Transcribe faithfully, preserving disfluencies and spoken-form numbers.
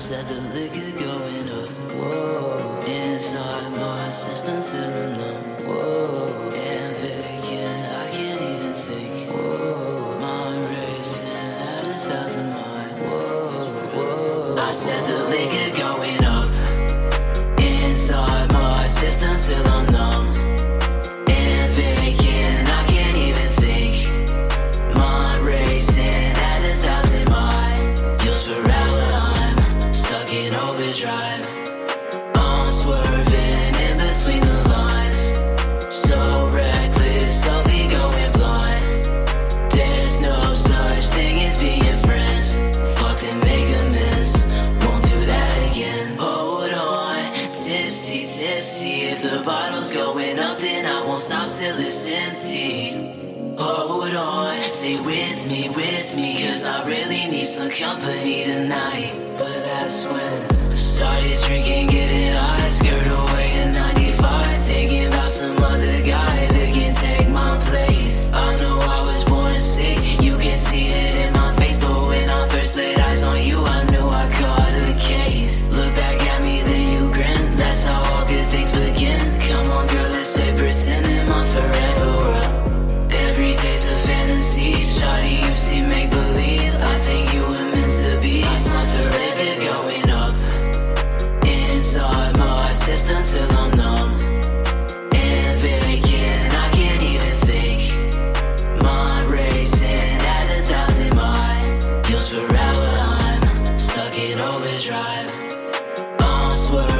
said the liquor going up. Whoa, inside my system till I'm numb. Whoa, and vacant, I can't even think. Whoa, mind racing at a thousand miles. Whoa, whoa. I said the liquor going up. Inside my system till I'm numb. And vacant, I can't even think. Mind racing at a thousand miles. You'll spiral when I'm stuck in overdrive. I'm swerving in between the lines. So reckless, slowly going blind. There's no such thing as being friends. Fuck and make amends. Won't do that again. Hold on, tipsy, tipsy. If the bottle's going up, then I won't stop till it's empty. Hold on, stay with me, with me, cause I really need some company tonight. But that's when I started drinking, getting high. Skirt away in ninety-five, thinking about some other guy that can take my place. I know I was born sick, you can see it in my face. But when I first laid eyes on you, I knew I caught a case. Look back at me, then you grin. That's how all good things begin. Come on girl, let's play pretend in my forever world. Every day's a fantasy, shawty, you see make-believe. I think you were meant to be. I saw the record going up. Inside my system till I'm numb. And vacant, I can't even think. Mind racing at a thousand miles. You'll spiral when I'm stuck in overdrive. I'm swerving